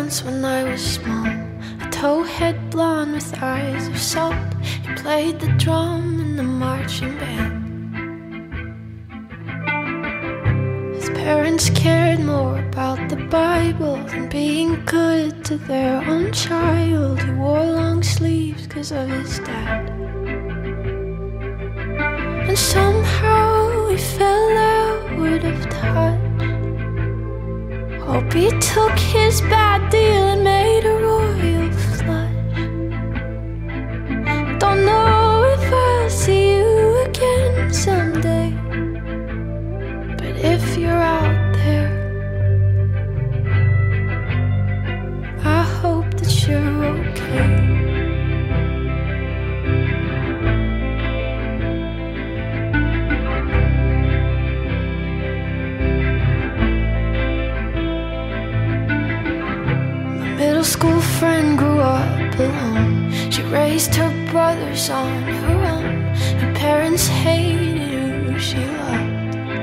once when I was small, a towhead blonde with eyes of salt. He played the drum in the marching band. His parents cared more about the Bible than being good to their own child. He wore long sleeves 'cause of his dad, and somehow he fell out of touch. Hope he took his bad deal and made a royal flush. Don't know if I'll see you again someday, but if you're out there, I hope that you're okay. Middle school friend grew up alone. She raised her brothers on her own. Her parents hated who she loved.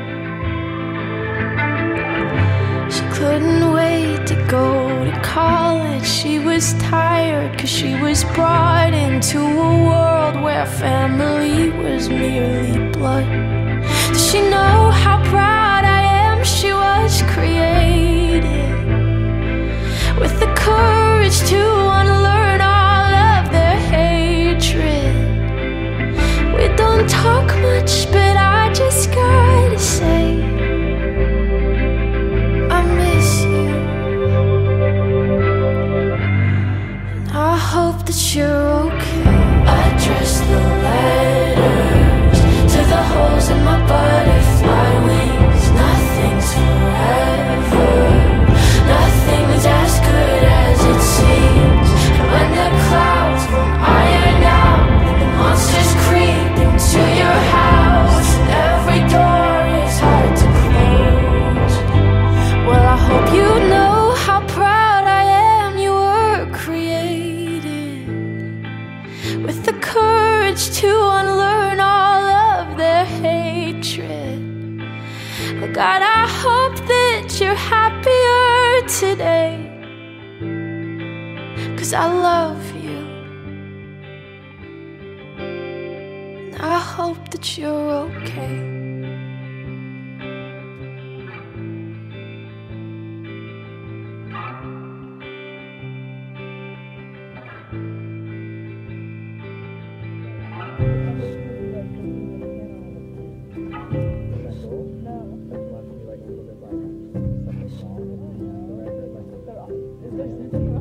She couldn't wait to go to college. She was tired 'cause she was brought into a world where family was merely blood. Does she know how proud I am she was created with the courage to unlearn all of their hatred? We don't talk much, but I just gotta say I miss you, and I hope that you're okay. Address the letters to the holes in my butterfly wings. Nothing's forever, nothing's as good as it seems. And when the clouds won't iron out, the monsters creep into your house, and every door is hard to close. Well, I hope you know how proud I am you were created with the courage to unlearn all of their hatred. God, I hope that you're happier today, 'cause I love you, and I hope that you're okay. There's